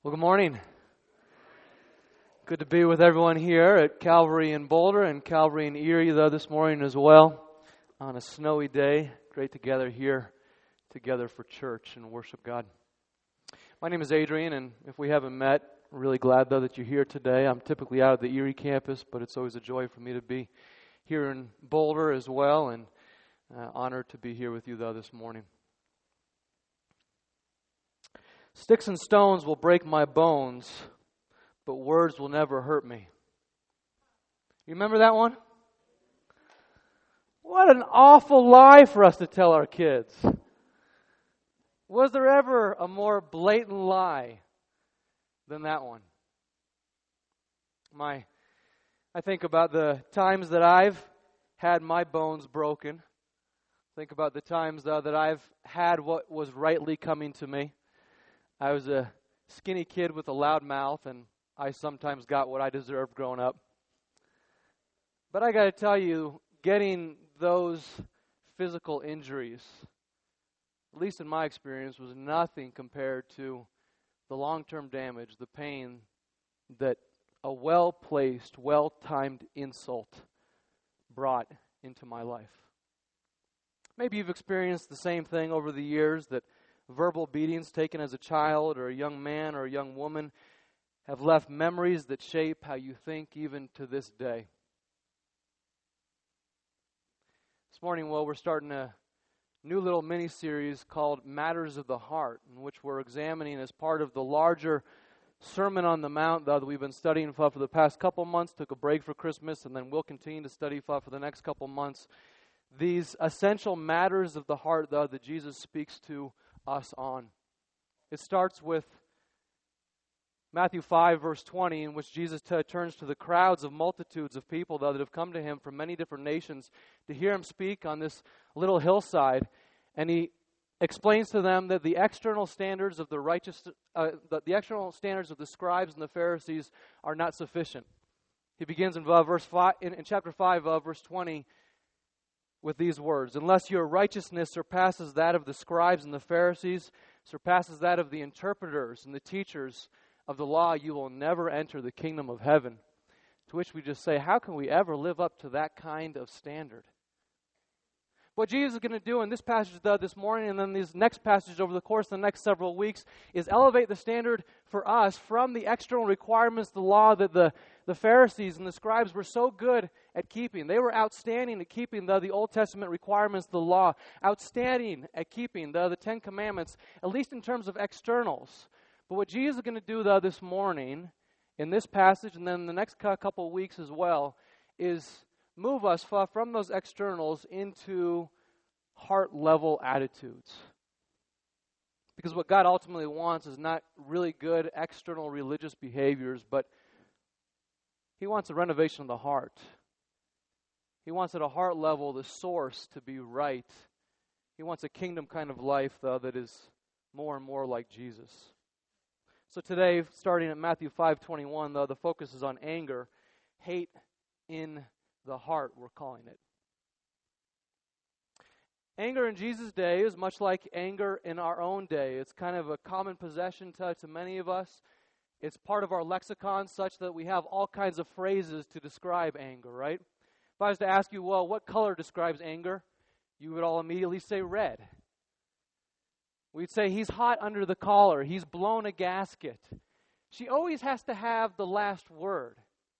Well, good morning. Good to be with everyone here at Calvary in Boulder and Calvary in Erie this morning as well. On a snowy day, great to gather here together for church and worship God. My name is Adrian, and if we haven't met, I'm really glad that you're here today. I'm typically out at the Erie campus, but it's always a joy for me to be here in Boulder as well, and honored to be here with you this morning. Sticks and stones will break my bones, but words will never hurt me. You remember that one? What an awful lie for us to tell our kids. Was there ever a more blatant lie than that one? I think about the times that I've had my bones broken. Think about the times that I've had what was rightly coming to me. I was a skinny kid with a loud mouth, and I sometimes got what I deserved growing up. But I got to tell you, getting those physical injuries, at least in my experience, was nothing compared to the long-term damage, the pain that a well-placed, well-timed insult brought into my life. Maybe you've experienced the same thing over the years, that verbal beatings taken as a child or a young man or a young woman have left memories that shape how you think even to this day. This morning, we're starting a new little mini-series called Matters of the Heart, in which we're examining as part of the larger Sermon on the Mount that we've been studying for the past couple months, took a break for Christmas, and then we'll continue to study for the next couple months. These essential matters of the heart that Jesus speaks to us on. It starts with Matthew 5, verse 20, in which Jesus turns to the crowds of multitudes of people that have come to him from many different nations to hear him speak on this little hillside, and he explains to them that the external standards of the external standards of the scribes and the Pharisees are not sufficient. He begins in chapter 5, verse 20. With these words, unless your righteousness surpasses that of the scribes and the Pharisees, surpasses that of the interpreters and the teachers of the law, you will never enter the kingdom of heaven. To which we just say, how can we ever live up to that kind of standard? What Jesus is going to do in this passage this morning and then these next passages over the course of the next several weeks is elevate the standard for us from the external requirements of the law that the Pharisees and the scribes were so good at keeping. They were outstanding at keeping the Old Testament requirements of the law, outstanding at keeping the Ten Commandments, at least in terms of externals. But what Jesus is going to do this morning in this passage and then the next couple of weeks as well is move us from those externals into heart-level attitudes. Because what God ultimately wants is not really good external religious behaviors, but He wants a renovation of the heart. He wants at a heart level the source to be right. He wants a kingdom kind of life, that is more and more like Jesus. So today, starting at Matthew 5:21, the focus is on anger, hate in the heart, we're calling it. Anger in Jesus' day is much like anger in our own day. It's kind of a common possession to many of us. It's part of our lexicon such that we have all kinds of phrases to describe anger, right? If I was to ask you, well, what color describes anger? You would all immediately say red. We'd say he's hot under the collar. He's blown a gasket. She always has to have the last word.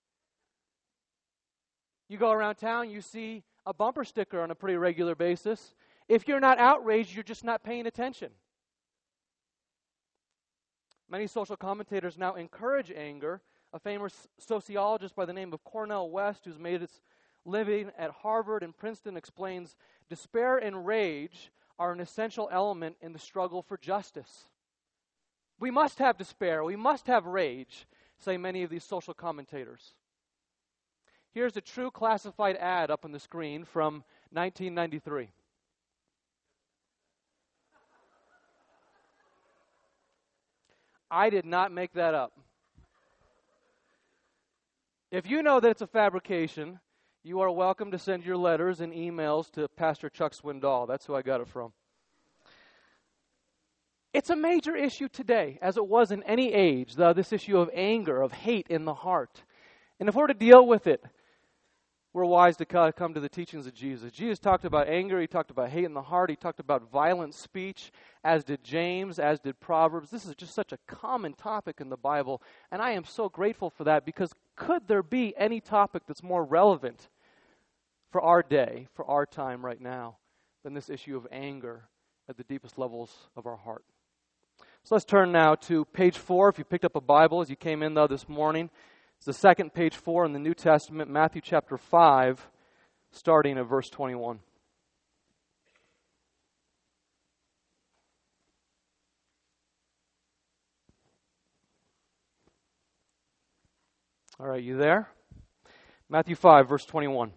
You go around town, you see a bumper sticker on a pretty regular basis. If you're not outraged, you're just not paying attention. Many social commentators now encourage anger. A famous sociologist by the name of Cornel West, who's made his living at Harvard and Princeton, explains despair and rage are an essential element in the struggle for justice. We must have despair. We must have rage, say many of these social commentators. Here's a true classified ad up on the screen from 1993. I did not make that up. If you know that it's a fabrication, you are welcome to send your letters and emails to Pastor Chuck Swindoll. That's who I got it from. It's a major issue today, as it was in any age, this issue of anger, of hate in the heart. And if we're to deal with it, we're wise to come to the teachings of Jesus. Jesus talked about anger. He talked about hate in the heart. He talked about violent speech, as did James, as did Proverbs. This is just such a common topic in the Bible, and I am so grateful for that, because could there be any topic that's more relevant for our day, for our time right now, than this issue of anger at the deepest levels of our heart? So let's turn now to page 4. If you picked up a Bible as you came in this morning, it's the second page 4 in the New Testament, Matthew chapter 5, starting at verse 21. All right, you there? Matthew 5, verse 21.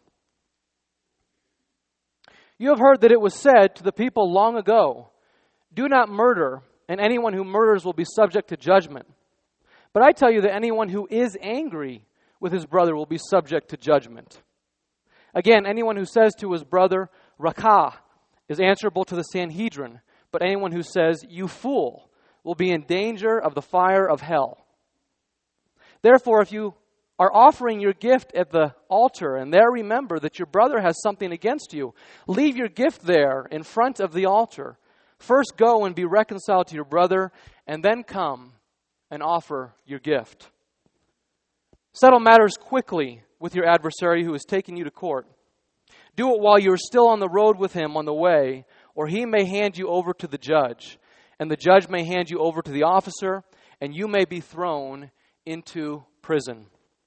You have heard that it was said to the people long ago, "Do not murder, and anyone who murders will be subject to judgment. But I tell you that anyone who is angry with his brother will be subject to judgment. Again, anyone who says to his brother, 'Rakah,' is answerable to the Sanhedrin. But anyone who says, 'You fool,' will be in danger of the fire of hell. Therefore, if you are offering your gift at the altar and there remember that your brother has something against you, leave your gift there in front of the altar. First go and be reconciled to your brother, and then come and offer your gift. Settle matters quickly with your adversary who is taking you to court. Do it while you are still on the road with him on the way, or he may hand you over to the judge, and the judge may hand you over to the officer, and you may be thrown into prison.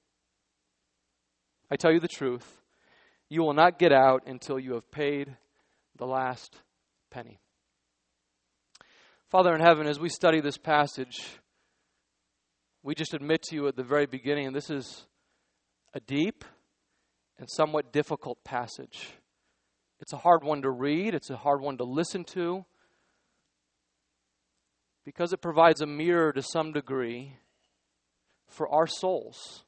I tell you the truth, you will not get out until you have paid the last penny." Father in heaven, as we study this passage, we just admit to you at the very beginning, this is a deep and somewhat difficult passage. It's a hard one to read. It's a hard one to listen to, because it provides a mirror to some degree for our souls.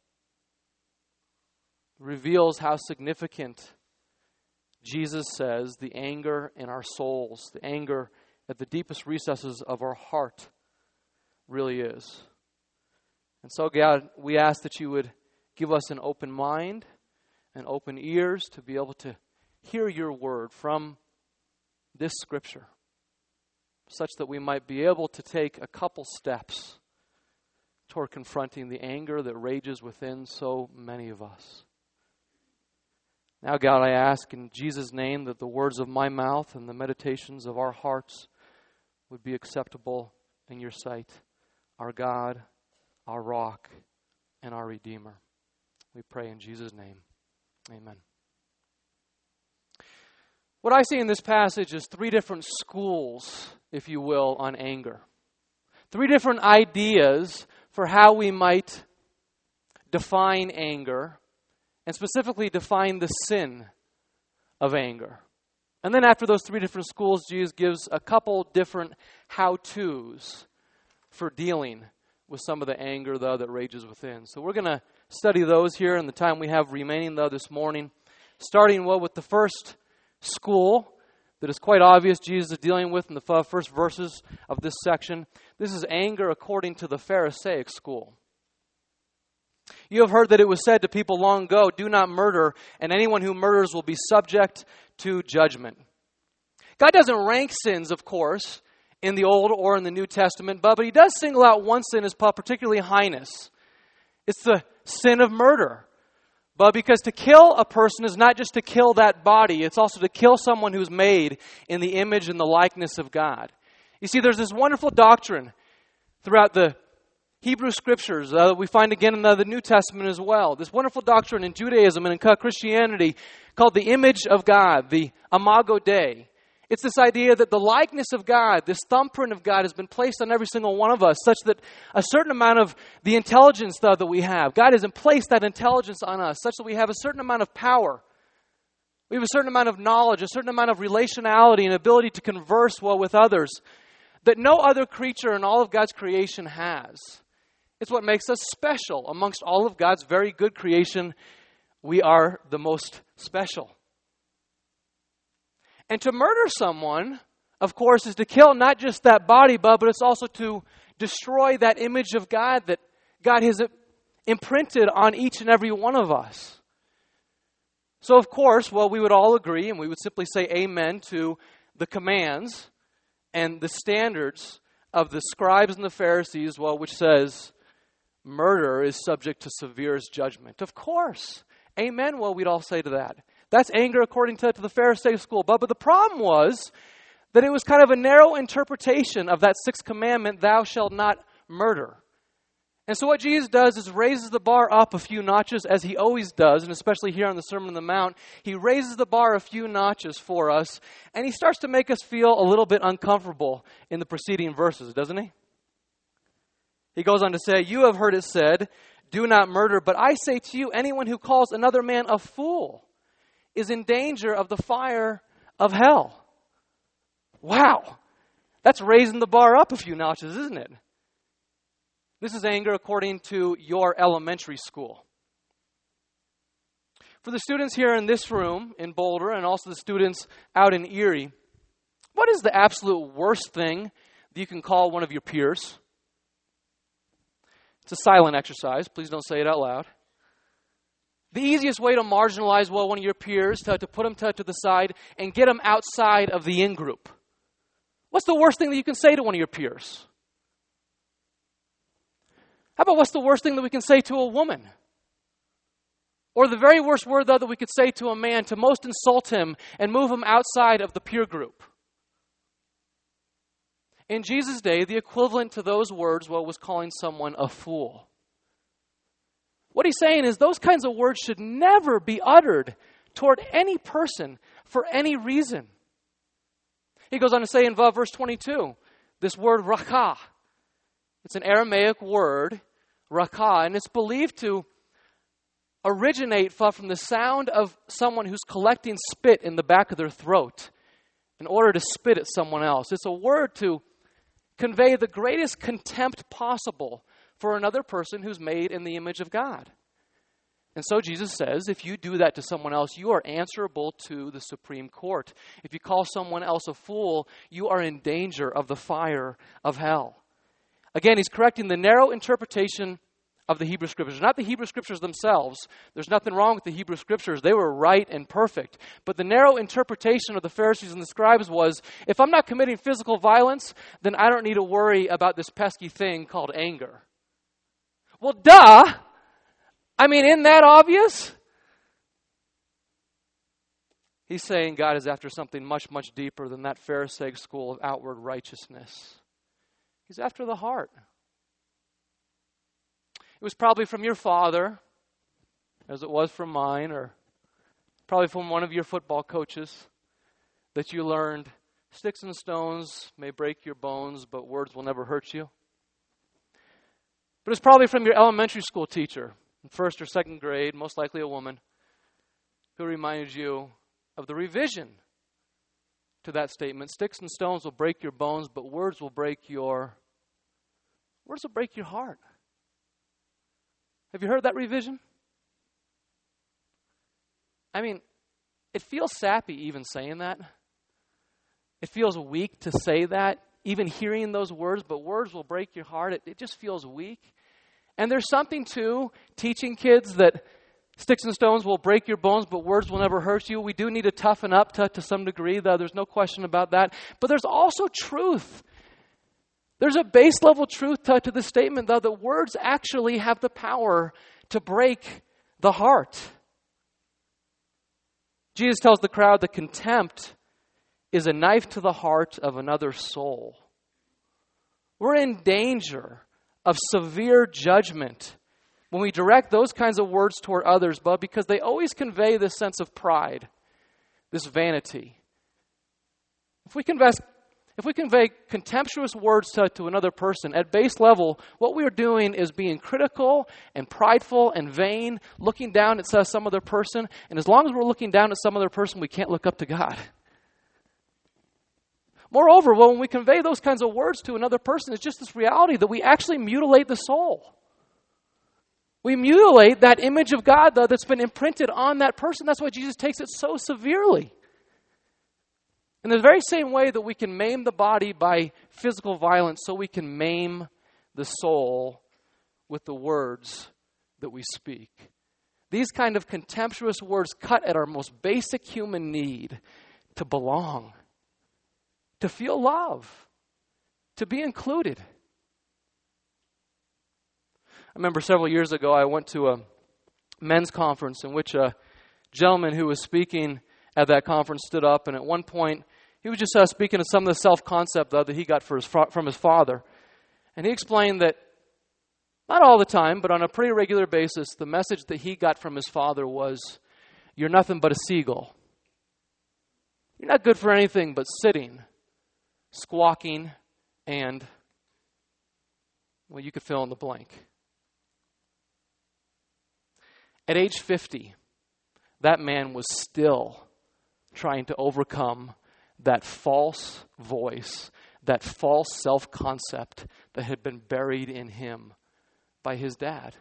It reveals how significant, Jesus says, the anger in our souls, the anger at the deepest recesses of our heart really is. And so, God, we ask that you would give us an open mind and open ears to be able to hear your word from this scripture, such that we might be able to take a couple steps toward confronting the anger that rages within so many of us. Now, God, I ask in Jesus' name that the words of my mouth and the meditations of our hearts would be acceptable in your sight, our God, our rock, and our Redeemer. We pray in Jesus' name. Amen. What I see in this passage is 3 different schools, if you will, on anger. 3 different ideas for how we might define anger, and specifically define the sin of anger. And then after those 3 different schools, Jesus gives a couple different how-tos for dealing with some of the anger, that rages within. So we're going to study those here in the time we have remaining, this morning. Starting, with the first school that is quite obvious Jesus is dealing with in the first verses of this section. This is anger according to the Pharisaic school. You have heard that it was said to people long ago, "Do not murder, and anyone who murders will be subject to judgment." God doesn't rank sins, of course, in the Old or in the New Testament, but he does single out one sin as particularly heinous. It's the sin of murder. But because to kill a person is not just to kill that body, it's also to kill someone who's made in the image and the likeness of God. You see, there's this wonderful doctrine throughout the Hebrew Scriptures we find again in the New Testament as well. This wonderful doctrine in Judaism and in Christianity called the image of God, the Imago Dei. It's this idea that the likeness of God, this thumbprint of God, has been placed on every single one of us, such that a certain amount of the intelligence that we have, God has placed that intelligence on us, such that we have a certain amount of power. We have a certain amount of knowledge, a certain amount of relationality and ability to converse well with others that no other creature in all of God's creation has. It's what makes us special. Amongst all of God's very good creation, we are the most special. And to murder someone of course, is to kill not just that body, but it's also to destroy that image of God that God has imprinted on each and every one of us. So, of course, we would all agree, and we would simply say amen to the commands and the standards of the scribes and the Pharisees, which says murder is subject to severest judgment. Of course. Amen. We'd all say to that. That's anger according to the Pharisee school. But the problem was that it was kind of a narrow interpretation of that sixth commandment, thou shalt not murder. And so what Jesus does is raises the bar up a few notches, as he always does, and especially here on the Sermon on the Mount. He raises the bar a few notches for us, and he starts to make us feel a little bit uncomfortable in the preceding verses, doesn't he? He goes on to say, you have heard it said, do not murder, but I say to you, anyone who calls another man a fool is in danger of the fire of hell. Wow, that's raising the bar up a few notches, isn't it? This is anger according to your elementary school. For the students here in this room in Boulder and also the students out in Erie, what is the absolute worst thing that you can call one of your peers? It's a silent exercise. Please don't say it out loud. The easiest way to marginalize one of your peers, to put them to the side and get them outside of the in-group. What's the worst thing that you can say to one of your peers? How about what's the worst thing that we can say to a woman? Or the very worst word, though, that we could say to a man to most insult him and move him outside of the peer group? In Jesus' day, the equivalent to those words was calling someone a fool. What he's saying is those kinds of words should never be uttered toward any person for any reason. He goes on to say in verse 22, this word rakah. It's an Aramaic word, rakah, and it's believed to originate from the sound of someone who's collecting spit in the back of their throat in order to spit at someone else. It's a word to convey the greatest contempt possible for another person who's made in the image of God. And so Jesus says, if you do that to someone else, you are answerable to the Supreme Court. If you call someone else a fool, you are in danger of the fire of hell. Again, he's correcting the narrow interpretation of the Hebrew Scriptures. Not the Hebrew Scriptures themselves. There's nothing wrong with the Hebrew Scriptures. They were right and perfect. But the narrow interpretation of the Pharisees and the scribes was, if I'm not committing physical violence, then I don't need to worry about this pesky thing called anger. Well, duh! I mean, isn't that obvious? He's saying God is after something much, much deeper than that Pharisaic school of outward righteousness. He's after the heart. It was probably from your father, as it was from mine, or probably from one of your football coaches, that you learned, sticks and stones may break your bones, but words will never hurt you. But it's probably from your elementary school teacher, in first or second grade, most likely a woman, who reminded you of the revision to that statement. Sticks and stones will break your bones, but words will break your heart. Have you heard that revision? I mean, it feels sappy even saying that. It feels weak to say that, even hearing those words, but words will break your heart. It just feels weak. And there's something to teaching kids that sticks and stones will break your bones, but words will never hurt you. We do need to toughen up to some degree, though. There's no question about that. But there's also truth. There's a base level truth to this statement, though, that words actually have the power to break the heart. Jesus tells the crowd that contempt is a knife to the heart of another soul. We're in danger of severe judgment when we direct those kinds of words toward others, but because they always convey this sense of pride, this vanity. If we convey contemptuous words to another person, at base level, what we are doing is being critical and prideful and vain, looking down at some other person. And as long as we're looking down at some other person, we can't look up to God. Moreover, when we convey those kinds of words to another person, it's just this reality that we actually mutilate the soul. We mutilate that image of God, though, that's been imprinted on that person. That's why Jesus takes it so severely. In the very same way that we can maim the body by physical violence, so we can maim the soul with the words that we speak. These kind of contemptuous words cut at our most basic human need to belong, to feel love, to be included. I remember several years ago I went to a men's conference in which a gentleman who was speaking at that conference stood up, and at one point he was just speaking of some of the self-concept that he got from his father. And he explained that not all the time, but on a pretty regular basis, the message that he got from his father was, "You're nothing but a seagull. You're not good for anything but sitting, squawking, and," well, you could fill in the blank. At age 50, that man was still trying to overcome that false voice, that false self-concept that had been buried in him by his dad.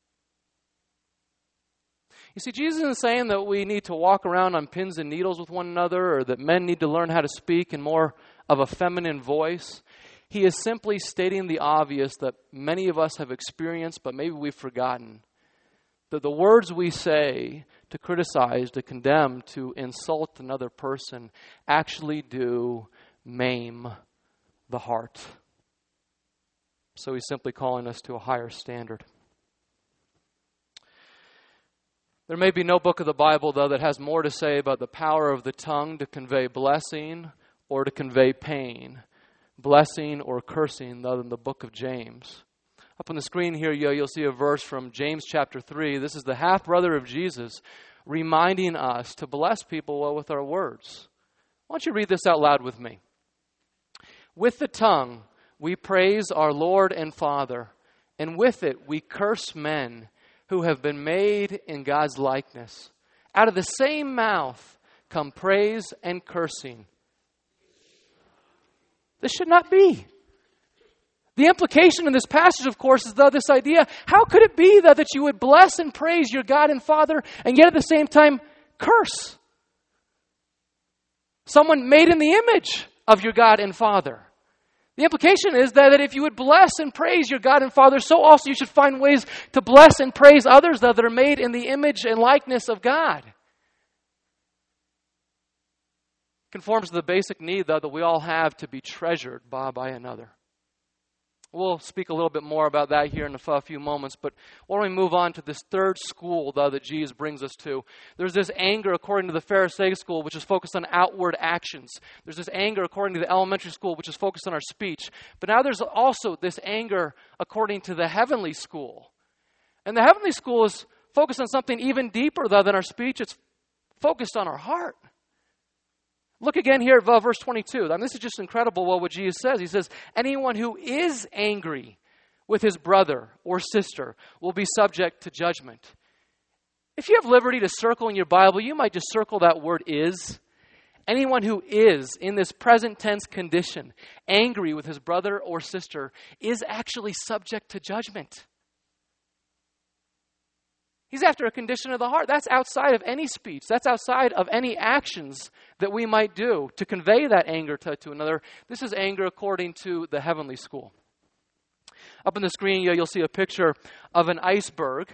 You see, Jesus isn't saying that we need to walk around on pins and needles with one another, or that men need to learn how to speak in more of a feminine voice. He is simply stating the obvious that many of us have experienced, but maybe we've forgotten. That the words we say to criticize, to condemn, to insult another person actually do maim the heart. So he's simply calling us to a higher standard. There may be no book of the Bible, though, that has more to say about the power of the tongue to convey blessing or to convey pain, blessing or cursing, than the book of James. Up on the screen here, you'll see a verse from James chapter 3. This is the half-brother of Jesus reminding us to bless people with our words. Why don't you read this out loud with me? "With the tongue we praise our Lord and Father, and with it we curse men who have been made in God's likeness. Out of the same mouth come praise and cursing." This should not be. The implication in this passage, of course, is this idea: how could it be that you would bless and praise your God and Father and yet at the same time curse someone made in the image of your God and Father? The implication is that if you would bless and praise your God and Father, so also you should find ways to bless and praise others that are made in the image and likeness of God. Conforms to the basic need, though, that we all have to be treasured by another. We'll speak a little bit more about that here in a few moments, but why don't we move on to this third school, though, that Jesus brings us to. There's this anger, according to the Pharisaic school, which is focused on outward actions. There's this anger, according to the elementary school, which is focused on our speech. But now there's also this anger, according to the heavenly school. And the heavenly school is focused on something even deeper, though, than our speech. It's focused on our heart. Look again here at verse 22. This is just incredible what Jesus says. He says, "Anyone who is angry with his brother or sister will be subject to judgment." If you have liberty to circle in your Bible, you might just circle that word "is." Anyone who is in this present tense condition, angry with his brother or sister, is actually subject to judgment. He's after a condition of the heart. That's outside of any speech. That's outside of any actions that we might do to convey that anger to another. This is anger according to the heavenly school. Up on the screen, you'll see a picture of an iceberg.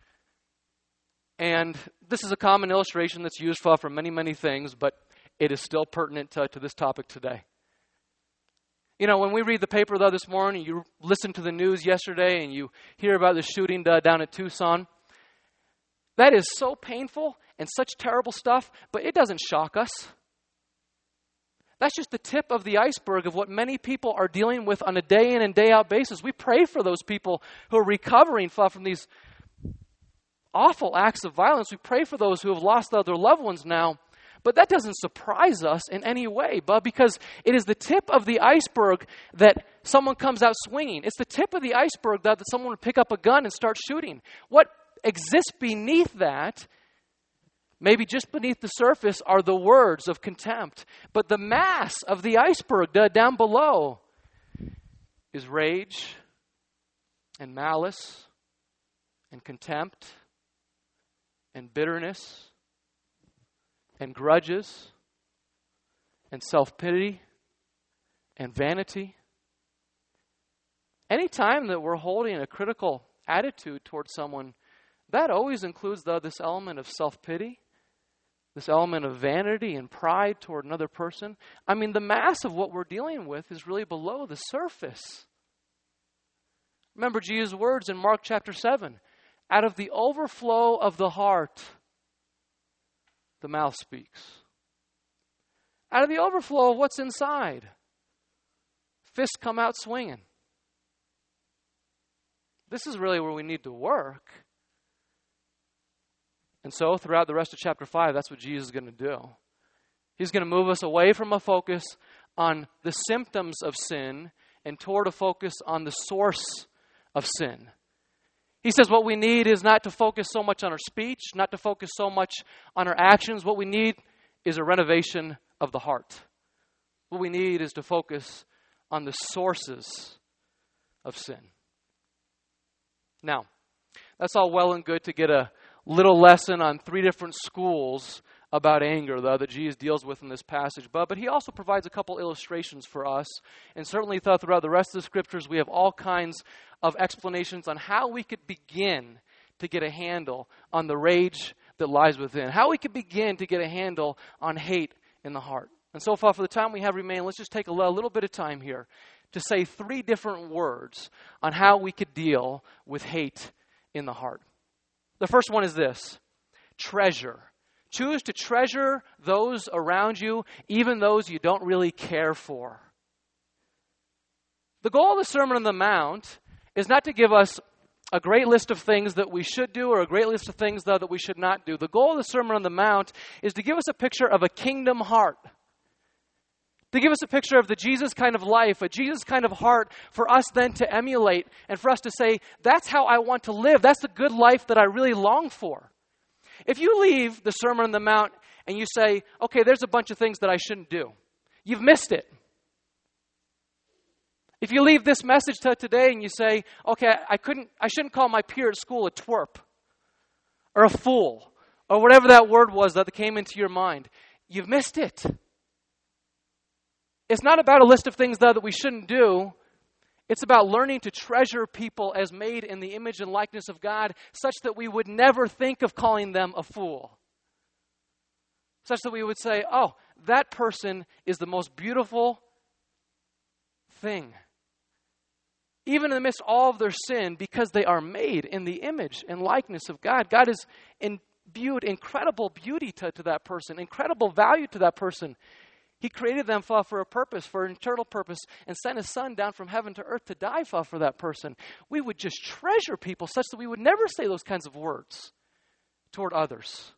And this is a common illustration that's used for many, many things, but it is still pertinent to this topic today. You know, when we read the paper this morning, you listen to the news yesterday, and you hear about the shooting down at Tucson. That is so painful and such terrible stuff, but it doesn't shock us. That's just the tip of the iceberg of what many people are dealing with on a day in and day out basis. We pray for those people who are recovering from these awful acts of violence. We pray for those who have lost their loved ones now. But that doesn't surprise us in any way, but because it is the tip of the iceberg that someone comes out swinging. It's the tip of the iceberg that someone would pick up a gun and start shooting. What exists beneath that, maybe just beneath the surface, are the words of contempt. But the mass of the iceberg down below is rage and malice and contempt and bitterness and grudges and self-pity and vanity. Anytime that we're holding a critical attitude towards someone, that always includes, though, this element of self-pity, this element of vanity and pride toward another person. I mean, the mass of what we're dealing with is really below the surface. Remember Jesus' words in Mark chapter 7. Out of the overflow of the heart, the mouth speaks. Out of the overflow of what's inside, fists come out swinging. This is really where we need to work. And so, throughout the rest of chapter 5, that's what Jesus is going to do. He's going to move us away from a focus on the symptoms of sin and toward a focus on the source of sin. He says what we need is not to focus so much on our speech, not to focus so much on our actions. What we need is a renovation of the heart. What we need is to focus on the sources of sin. Now, that's all well and good to get a little lesson on 3 different schools about anger, though, that Jesus deals with in this passage. But he also provides a couple illustrations for us. And certainly throughout the rest of the Scriptures, we have all kinds of explanations on how we could begin to get a handle on the rage that lies within. How we could begin to get a handle on hate in the heart. And so far, for the time we have remaining, let's just take a little bit of time here to say 3 different words on how we could deal with hate in the heart. The first one is this: treasure. Choose to treasure those around you, even those you don't really care for. The goal of the Sermon on the Mount is not to give us a great list of things that we should do or a great list of things, though, that we should not do. The goal of the Sermon on the Mount is to give us a picture of a kingdom heart. To give us a picture of the Jesus kind of life, a Jesus kind of heart for us then to emulate and for us to say, that's how I want to live. That's the good life that I really long for. If you leave the Sermon on the Mount and you say, okay, there's a bunch of things that I shouldn't do, you've missed it. If you leave this message today and you say, okay, I shouldn't call my peer at school a twerp or a fool or whatever that word was that came into your mind, you've missed it. It's not about a list of things, though, that we shouldn't do. It's about learning to treasure people as made in the image and likeness of God, such that we would never think of calling them a fool. Such that we would say, oh, that person is the most beautiful thing. Even in the midst of all of their sin, because they are made in the image and likeness of God. God has imbued incredible beauty to that person, incredible value to that person. He created them for a purpose, for an eternal purpose, and sent His Son down from heaven to earth to die for that person. We would just treasure people such that we would never say those kinds of words toward others.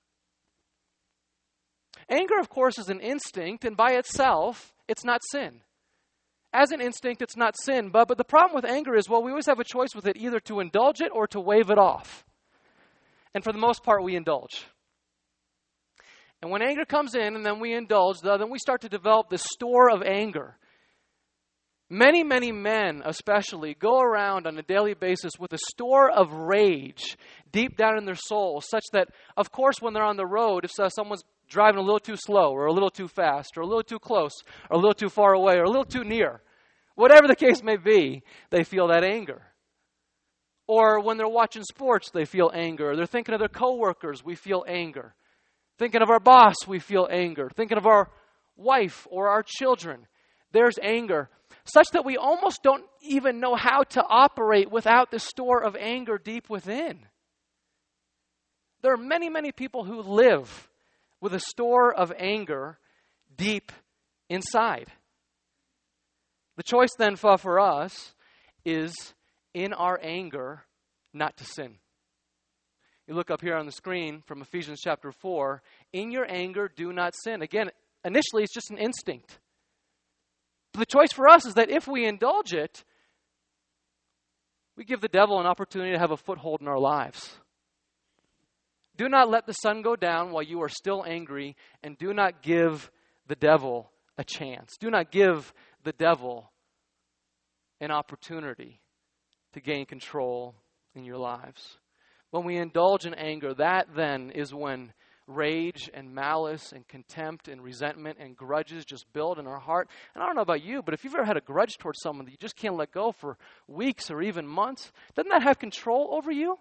Anger, of course, is an instinct, and by itself, it's not sin. As an instinct, it's not sin, but the problem with anger is, well, we always have a choice with it, either to indulge it or to wave it off. And for the most part, we indulge. And when anger comes in and then we indulge, then we start to develop this store of anger. Many, many men especially go around on a daily basis with a store of rage deep down in their soul, such that, of course, when they're on the road, if someone's driving a little too slow or a little too fast or a little too close or a little too far away or a little too near, whatever the case may be, they feel that anger. Or when they're watching sports, they feel anger. They're thinking of their coworkers, we feel anger. Thinking of our boss, we feel anger. Thinking of our wife or our children, there's anger. Such that we almost don't even know how to operate without the store of anger deep within. There are many, many people who live with a store of anger deep inside. The choice then for us is, in our anger, not to sin. You look up here on the screen from Ephesians chapter 4. In your anger, do not sin. Again, initially it's just an instinct. But the choice for us is that if we indulge it, we give the devil an opportunity to have a foothold in our lives. Do not let the sun go down while you are still angry, and do not give the devil a chance. Do not give the devil an opportunity to gain control in your lives. When we indulge in anger, that then is when rage and malice and contempt and resentment and grudges just build in our heart. And I don't know about you, but if you've ever had a grudge towards someone that you just can't let go for weeks or even months, doesn't that have control over you?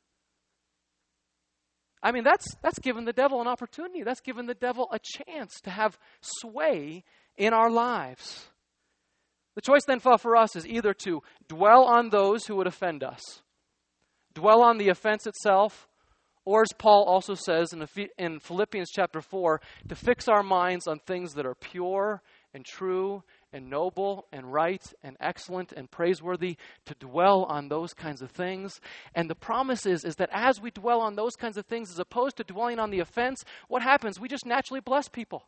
I mean, that's giving the devil an opportunity. That's giving the devil a chance to have sway in our lives. The choice then for us is either to dwell on those who would offend us, dwell on the offense itself, or as Paul also says in Philippians chapter 4, to fix our minds on things that are pure and true and noble and right and excellent and praiseworthy, to dwell on those kinds of things. And the promise is that as we dwell on those kinds of things, as opposed to dwelling on the offense, what happens? We just naturally bless people.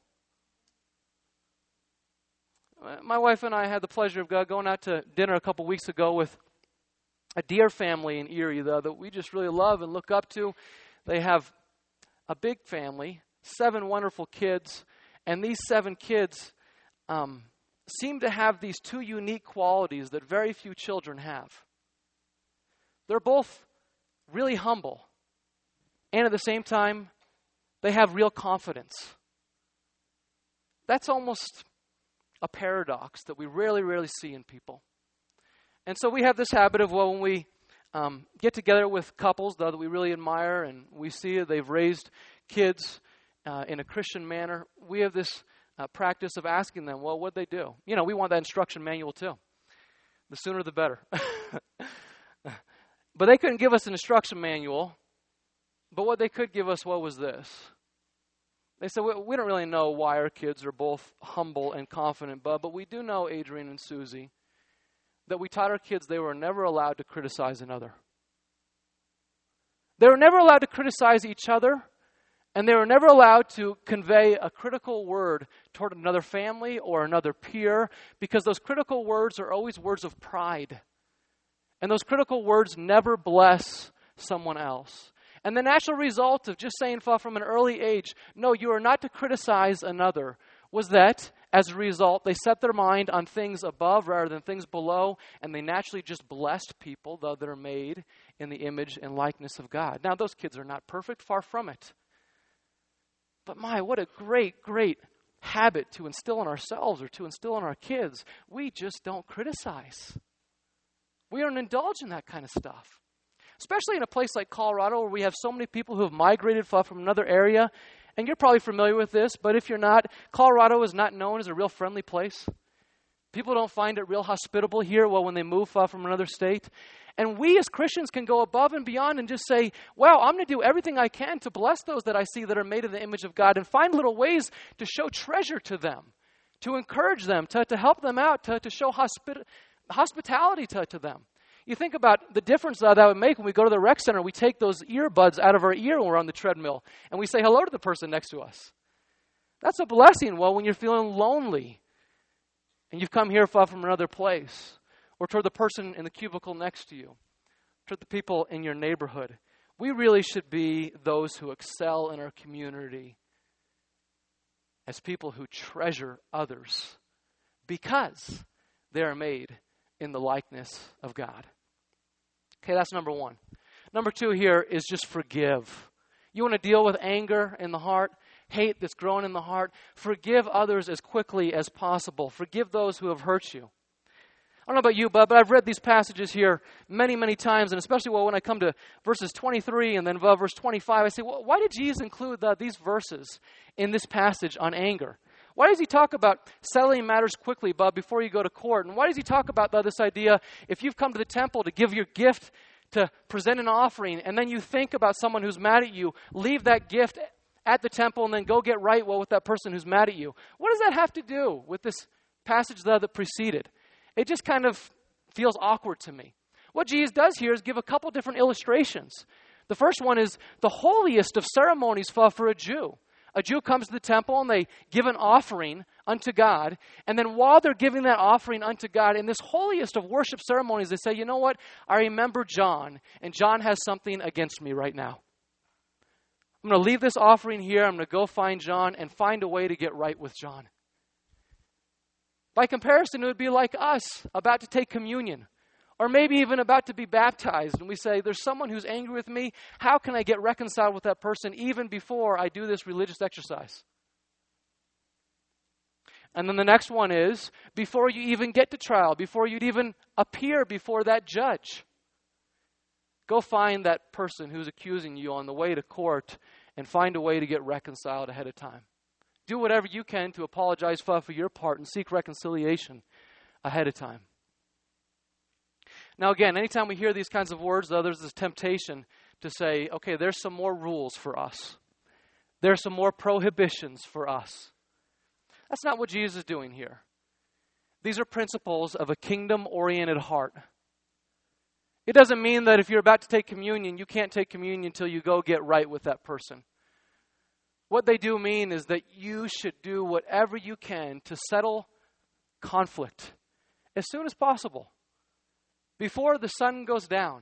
My wife and I had the pleasure of going out to dinner a couple weeks ago with a dear family in Erie that we just really love and look up to. They have a big family, 7 wonderful kids, and these 7 kids seem to have these 2 unique qualities that very few children have. They're both really humble, and at the same time, they have real confidence. That's almost a paradox that we rarely see in people. And so we have this habit of, when we get together with couples that we really admire and we see they've raised kids in a Christian manner, we have this practice of asking them, well, what'd they do? We want that instruction manual too. The sooner the better. But they couldn't give us an instruction manual. But what they could give us, what was this? They said, we don't really know why our kids are both humble and confident, but we do know, Adrian and Susie, that we taught our kids they were never allowed to criticize another. They were never allowed to criticize each other, and they were never allowed to convey a critical word toward another family or another peer, because those critical words are always words of pride. And those critical words never bless someone else. And the natural result of just saying from an early age, no, you are not to criticize another, was that, as a result, they set their mind on things above rather than things below, and they naturally just blessed people, though that are made in the image and likeness of God. Now, those kids are not perfect, far from it. But what a great habit to instill in ourselves or to instill in our kids. We just don't criticize. We don't indulge in that kind of stuff. Especially in a place like Colorado, where we have so many people who have migrated from another area. And you're probably familiar with this, but if you're not, Colorado is not known as a real friendly place. People don't find it real hospitable here when they move from another state. And we as Christians can go above and beyond and just say, well, I'm going to do everything I can to bless those that I see that are made in the image of God, and find little ways to show treasure to them, to encourage them, to help them out, to show hospitality to them. You think about the difference that would make when we go to the rec center. We take those earbuds out of our ear when we're on the treadmill, and we say hello to the person next to us. That's a blessing. When you're feeling lonely, and you've come here from another place, or toward the person in the cubicle next to you, toward the people in your neighborhood. We really should be those who excel in our community as people who treasure others because they are made in the likeness of God. Okay, that's number 1. Number 2 here is just forgive. You want to deal with anger in the heart, hate that's growing in the heart. Forgive others as quickly as possible. Forgive those who have hurt you. I don't know about you, but I've read these passages here many times, and especially when I come to verses 23 and then verse 25, I say, well, why did Jesus include these verses in this passage on anger? Why does he talk about settling matters quickly, before you go to court? And why does he talk about this idea, if you've come to the temple to give your gift, to present an offering, and then you think about someone who's mad at you, leave that gift at the temple and then go get right with that person who's mad at you? What does that have to do with this passage that preceded? It just kind of feels awkward to me. What Jesus does here is give a couple different illustrations. The first one is the holiest of ceremonies for a Jew. A Jew comes to the temple and they give an offering unto God. And then while they're giving that offering unto God, in this holiest of worship ceremonies, they say, you know what? I remember John, and John has something against me right now. I'm going to leave this offering here. I'm going to go find John and find a way to get right with John. By comparison, it would be like us about to take communion, Or maybe even about to be baptized, and we say, there's someone who's angry with me. How can I get reconciled with that person even before I do this religious exercise? And then the next one is, before you even get to trial, before you'd even appear before that judge, go find that person who's accusing you on the way to court and find a way to get reconciled ahead of time. Do whatever you can to apologize for your part and seek reconciliation ahead of time. Now again, anytime we hear these kinds of words, though, there's this temptation to say, okay, there's some more rules for us. There's some more prohibitions for us. That's not what Jesus is doing here. These are principles of a kingdom-oriented heart. It doesn't mean that if you're about to take communion, you can't take communion until you go get right with that person. What they do mean is that you should do whatever you can to settle conflict as soon as possible, before the sun goes down.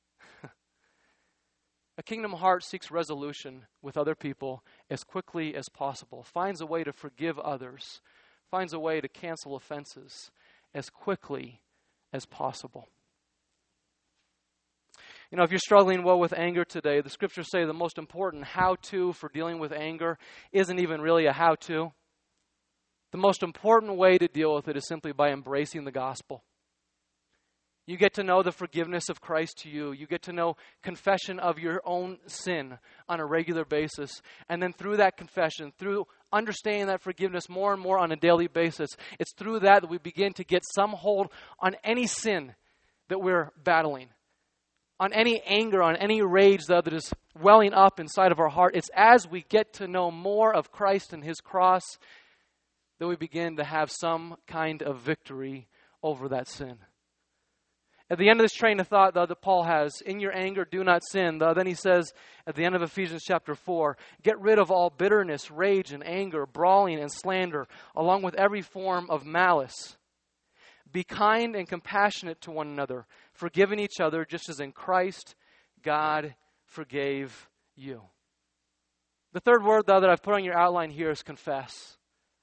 A kingdom heart seeks resolution with other people as quickly as possible, finds a way to forgive others, finds a way to cancel offenses as quickly as possible. You know, if you're struggling with anger today, the scriptures say the most important how-to for dealing with anger isn't even really a how-to. The most important way to deal with it is simply by embracing the gospel. You get to know the forgiveness of Christ to you. You get to know confession of your own sin on a regular basis. And then through that confession, through understanding that forgiveness more and more on a daily basis, it's through that we begin to get some hold on any sin that we're battling, on any anger, on any rage that is welling up inside of our heart. It's as we get to know more of Christ and His cross that we begin to have some kind of victory over that sin. At the end of this train of thought, though, that Paul has, in your anger, do not sin. Though, then he says at the end of Ephesians chapter 4, get rid of all bitterness, rage, and anger, brawling and slander, along with every form of malice. Be kind and compassionate to one another, forgiving each other, just as in Christ God forgave you. The third word, though, that I've put on your outline here is confess.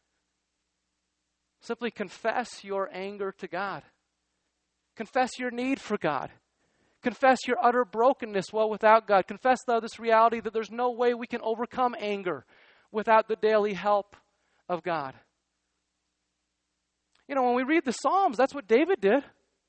Simply confess your anger to God. Confess your need for God. Confess your utter brokenness without God. Confess, though, this reality that there's no way we can overcome anger without the daily help of God. You know, when we read the Psalms, that's what David did.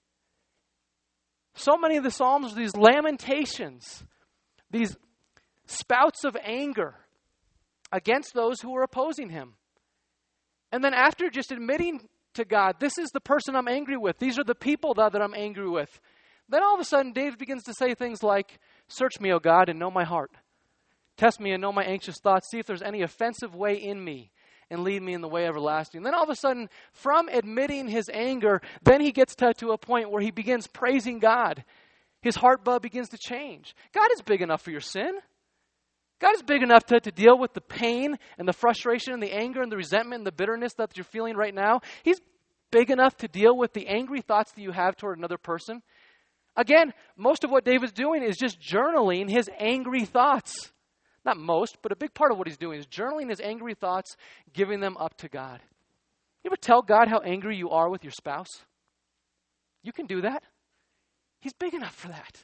So many of the Psalms are these lamentations, these spouts of anger against those who are opposing him. And then after just admitting to God, this is the person I'm angry with. These are the people that I'm angry with. Then all of a sudden, David begins to say things like, search me, O God, and know my heart. Test me and know my anxious thoughts. See if there's any offensive way in me and lead me in the way everlasting. Then all of a sudden, from admitting his anger, then he gets to a point where he begins praising God. His heart begins to change. God is big enough for your sin. God is big enough to deal with the pain and the frustration and the anger and the resentment and the bitterness that you're feeling right now. He's big enough to deal with the angry thoughts that you have toward another person. Again, most of what David's doing is just journaling his angry thoughts. Not most, but a big part of what he's doing is journaling his angry thoughts, giving them up to God. You ever tell God how angry you are with your spouse? You can do that. He's big enough for that.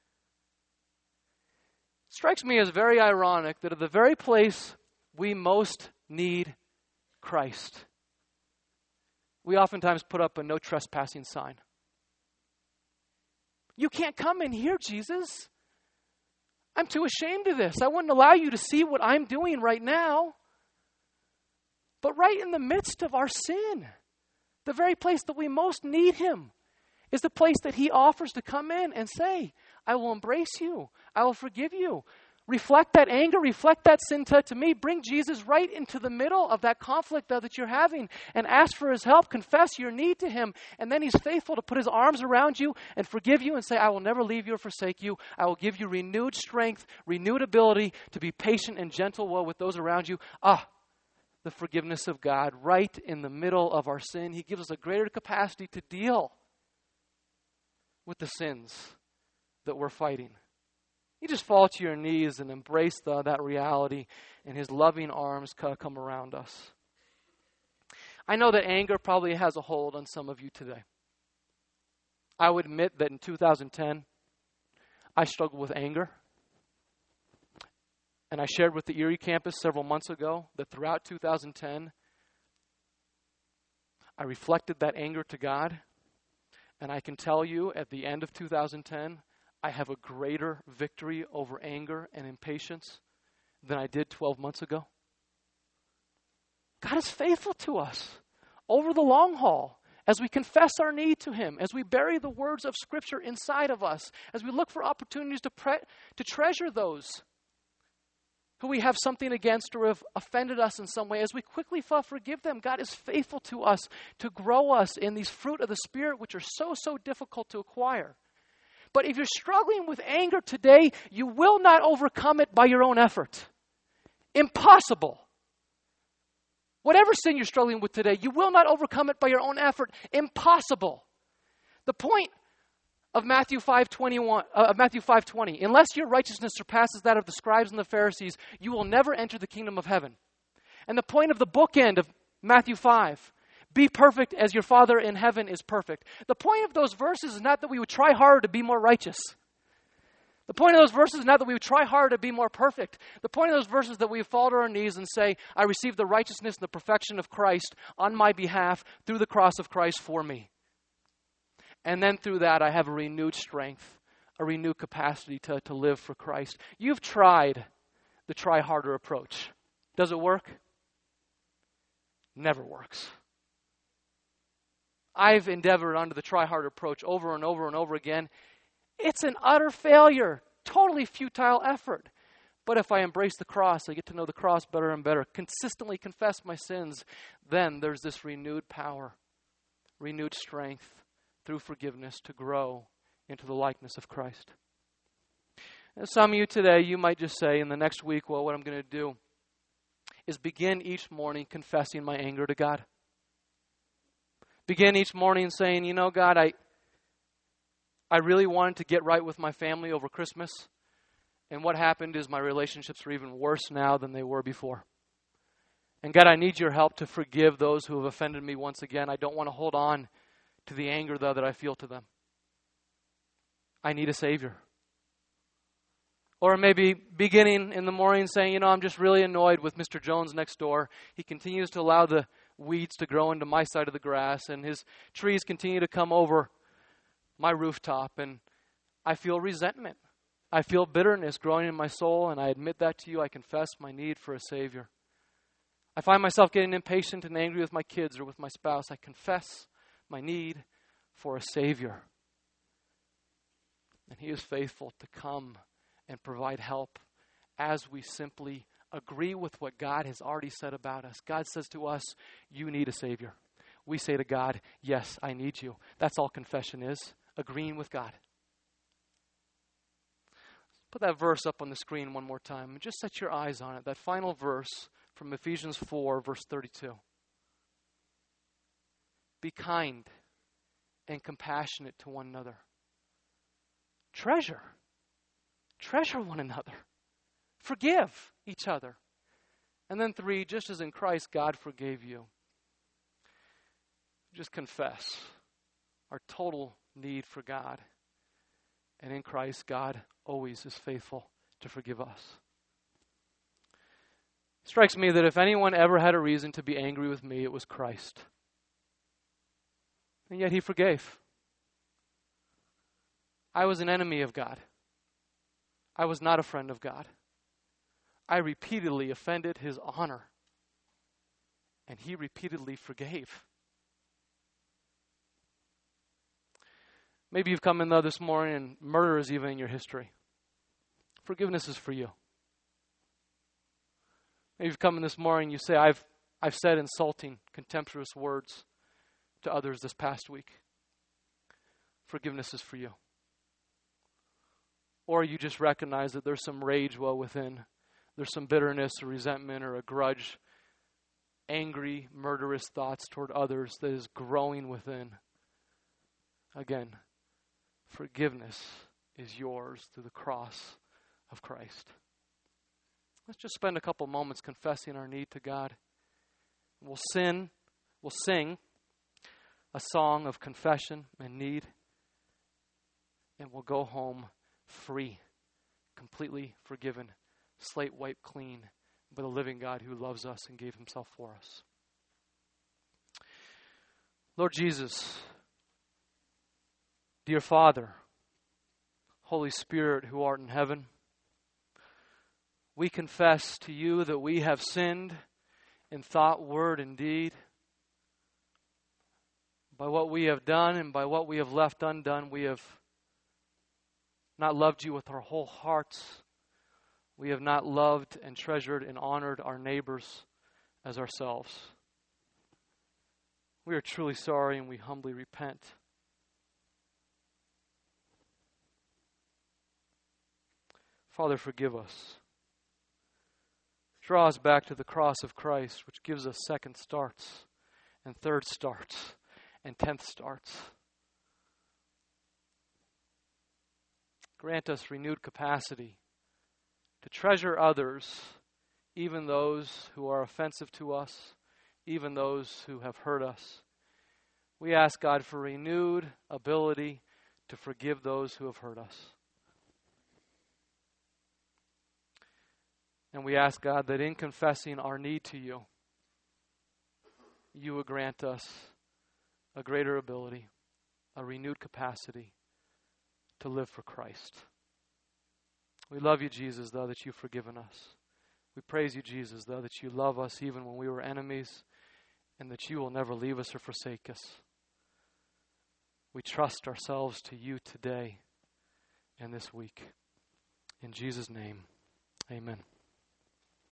Strikes me as very ironic that at the very place we most need Christ, we oftentimes put up a no trespassing sign. You can't come in here, Jesus. I'm too ashamed of this. I wouldn't allow you to see what I'm doing right now. But right in the midst of our sin, the very place that we most need Him is the place that He offers to come in and say, I will embrace you. I will forgive you. Reflect that anger, reflect that sin to me. Bring Jesus right into the middle of that conflict that you're having and ask for His help. Confess your need to Him. And then He's faithful to put His arms around you and forgive you and say, I will never leave you or forsake you. I will give you renewed strength, renewed ability to be patient and gentle with those around you. The forgiveness of God right in the middle of our sin. He gives us a greater capacity to deal with the sins that we're fighting. You just fall to your knees and embrace that reality, and His loving arms come around us. I know that anger probably has a hold on some of you today. I would admit that in 2010, I struggled with anger. And I shared with the Erie campus several months ago that throughout 2010, I reflected that anger to God. And I can tell you at the end of 2010, I have a greater victory over anger and impatience than I did 12 months ago. God is faithful to us over the long haul as we confess our need to Him, as we bury the words of Scripture inside of us, as we look for opportunities to treasure those who we have something against or have offended us in some way, as we quickly forgive them. God is faithful to us to grow us in these fruit of the Spirit, which are so difficult to acquire. But if you're struggling with anger today, you will not overcome it by your own effort. Impossible. Whatever sin you're struggling with today, you will not overcome it by your own effort. Impossible. The point of Matthew 5:20, unless your righteousness surpasses that of the scribes and the Pharisees, you will never enter the kingdom of heaven. And the point of the bookend of Matthew 5, be perfect as your Father in heaven is perfect. The point of those verses is not that we would try harder to be more righteous. The point of those verses is not that we would try harder to be more perfect. The point of those verses is that we fall to our knees and say, I receive the righteousness and the perfection of Christ on my behalf through the cross of Christ for me. And then through that, I have a renewed strength, a renewed capacity to live for Christ. You've tried the try harder approach. Does it work? Never works. I've endeavored under the try harder approach over and over and over again. It's an utter failure, totally futile effort. But if I embrace the cross, I get to know the cross better and better, consistently confess my sins, then there's this renewed power, renewed strength through forgiveness to grow into the likeness of Christ. And some of you today, you might just say in the next week, well, what I'm going to do is begin each morning confessing my anger to God. Begin each morning saying, you know, God, I really wanted to get right with my family over Christmas. And what happened is my relationships are even worse now than they were before. And God, I need your help to forgive those who have offended me once again. I don't want to hold on to the anger, though, that I feel to them. I need a Savior. Or maybe beginning in the morning saying, you know, I'm just really annoyed with Mr. Jones next door. He continues to allow the weeds to grow into my side of the grass, and his trees continue to come over my rooftop, and I feel resentment. I feel bitterness growing in my soul, and I admit that to you. I confess my need for a Savior. I find myself getting impatient and angry with my kids or with my spouse. I confess my need for a Savior. And He is faithful to come and provide help as we simply agree with what God has already said about us. God says to us, you need a Savior. We say to God, yes, I need you. That's all confession is, agreeing with God. Put that verse up on the screen one more time and just set your eyes on it. That final verse from Ephesians 4, verse 32. Be kind and compassionate to one another. Treasure one another. Forgive each other. And then 3, just as in Christ God forgave you. Just confess our total need for God. And in Christ, God always is faithful to forgive us. It strikes me that if anyone ever had a reason to be angry with me, it was Christ. And yet He forgave. I was an enemy of God. I was not a friend of God. I repeatedly offended His honor. And He repeatedly forgave. Maybe you've come in though this morning and murder is even in your history. Forgiveness is for you. Maybe you've come in this morning and you say, I've said insulting, contemptuous words to others this past week. Forgiveness is for you. Or you just recognize that there's some rage well within. There's some bitterness or resentment or a grudge, angry, murderous thoughts toward others that is growing within. Again, forgiveness is yours through the cross of Christ. Let's just spend a couple moments confessing our need to God. We'll sing a song of confession and need. and we'll go home free, completely forgiven, slate wiped clean by the living God who loves us and gave himself for us. Lord Jesus, dear Father, Holy Spirit who art in heaven, we confess to you that we have sinned in thought, word, and deed. By what we have done and by what we have left undone, we have not loved you with our whole hearts. We have not loved and treasured and honored our neighbors as ourselves. We are truly sorry and we humbly repent. Father, forgive us. Draw us back to the cross of Christ, which gives us second starts and third starts and 10th starts. Grant us renewed capacity to treasure others, even those who are offensive to us, even those who have hurt us. We ask God for renewed ability to forgive those who have hurt us. And we ask God that in confessing our need to you, you would grant us a greater ability, a renewed capacity to live for Christ. We love you, Jesus, though, that you've forgiven us. We praise you, Jesus, though, that you love us even when we were enemies, and that you will never leave us or forsake us. We trust ourselves to you today and this week. In Jesus' name, amen.